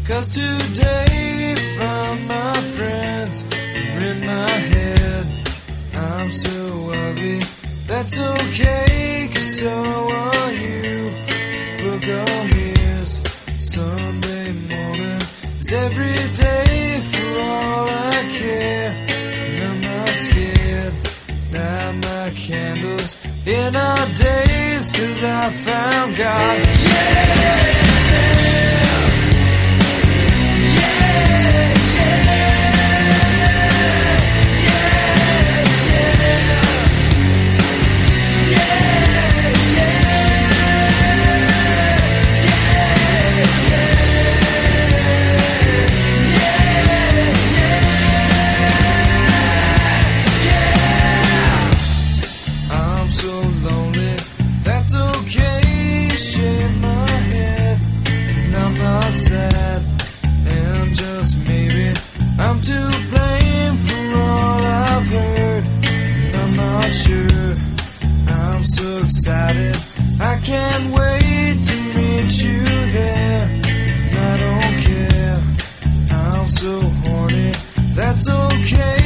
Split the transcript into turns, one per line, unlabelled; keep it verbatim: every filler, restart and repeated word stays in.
'Cause today found my friends are in my head. I'm so ugly, that's okay, 'cause so are you. Book on ears, Sunday morning is every day for all I care. And I'm not scared, light my candles in our days, 'cause I found God. Yeah! That's okay, shake my head, and I'm not sad, and just maybe I'm to blame for all I've heard. I'm not sure, I'm so excited, I can't wait to meet you there. And I don't care, I'm so horny, that's okay.